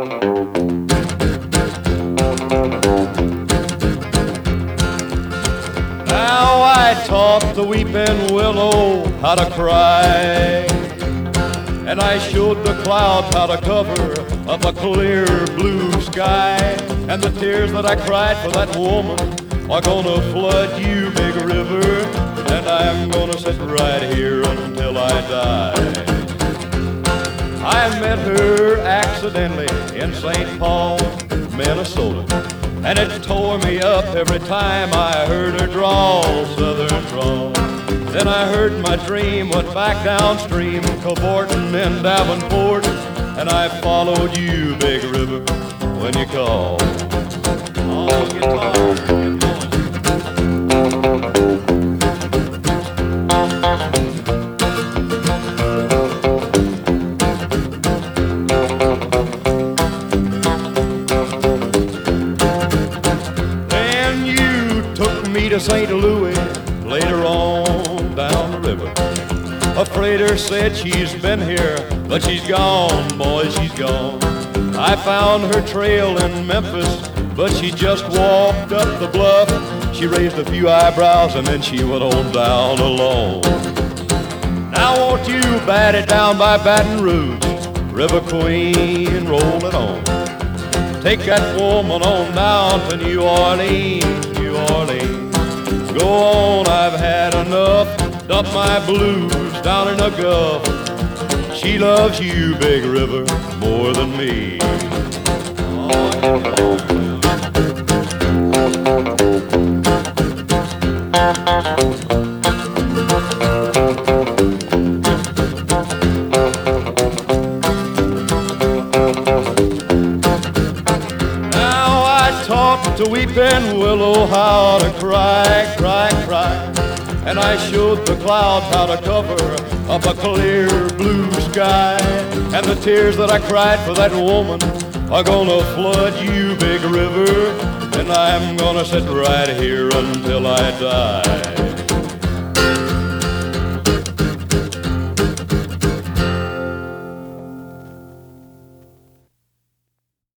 Now I taught the weeping willow how to cry, and I showed the clouds how to cover up a clear blue sky. And the tears that I cried for that woman are gonna flood you, big river, and I'm gonna sit right here until I die. I met her accidentally in St. Paul, Minnesota, and it tore me up every time I heard her drawl, southern drawl. Then I heard my dream went back downstream, cavorting in Davenport, and I followed you, big river, when you called. Oh, guitar, get going. Then you took me to St. Louis later on down the river. A freighter said she's been here, but she's gone, boy, she's gone. I found her trail in Memphis, but she just walked up the bluff. She raised a few eyebrows and then she went on down alone. Now won't you bat it down by Baton Rouge, River Queen, roll it on. Take that woman on down to New Orleans, New Orleans. Go on, I've had enough, dump my blues down in the Gulf. She loves you, big river, more than me. Now I taught the weeping willow how to cry, cry, cry, and I showed the clouds how to cover up a clear blue sky. And the tears that I cried for that woman are gonna flood you, big river, and I'm gonna sit right here until I die.